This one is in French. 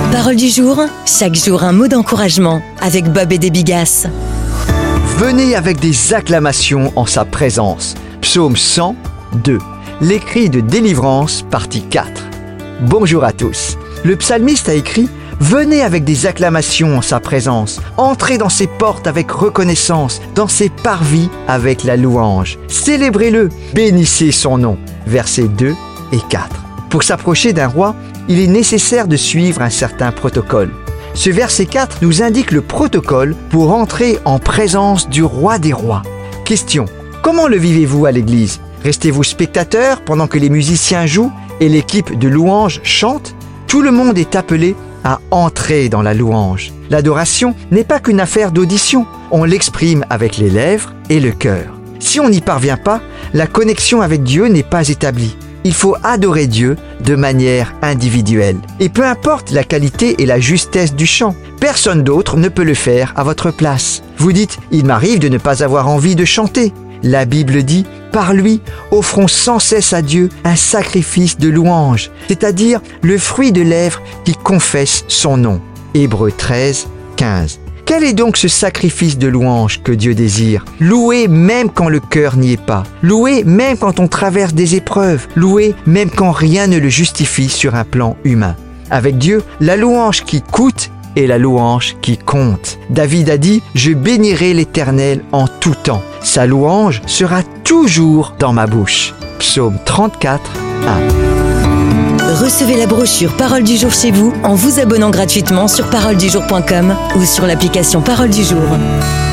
Parole du jour, chaque jour un mot d'encouragement avec Bob et des Bigas. Venez avec des acclamations en sa présence. Psaume 102. Les cris de délivrance, partie 4. Bonjour à tous. Le psalmiste a écrit « Venez avec des acclamations en sa présence. Entrez dans ses portes avec reconnaissance, dans ses parvis avec la louange. Célébrez-le, bénissez son nom. » Versets 2 et 4. Pour s'approcher d'un roi, il est nécessaire de suivre un certain protocole. Ce verset 4 nous indique le protocole pour entrer en présence du roi des rois. Question: comment le vivez-vous à l'église? Restez-vous spectateur pendant que les musiciens jouent et l'équipe de louanges chante? Tout le monde est appelé à entrer dans la louange. L'adoration n'est pas qu'une affaire d'audition, on l'exprime avec les lèvres et le cœur. Si on n'y parvient pas, la connexion avec Dieu n'est pas établie. Il faut adorer Dieu de manière individuelle. Et peu importe la qualité et la justesse du chant, personne d'autre ne peut le faire à votre place. Vous dites « Il m'arrive de ne pas avoir envie de chanter ». La Bible dit « Par lui, offrons sans cesse à Dieu un sacrifice de louange, c'est-à-dire le fruit de lèvres qui confesse son nom. » Hébreux 13, 15. Quel est donc ce sacrifice de louange que Dieu désire? Louer même quand le cœur n'y est pas. Louer même quand on traverse des épreuves. Louer même quand rien ne le justifie sur un plan humain. Avec Dieu, la louange qui coûte est la louange qui compte. David a dit « Je bénirai l'Éternel en tout temps. Sa louange sera toujours dans ma bouche. » Psaume 34, 1. Recevez la brochure Parole du jour chez vous en vous abonnant gratuitement sur paroledujour.com ou sur l'application Parole du jour.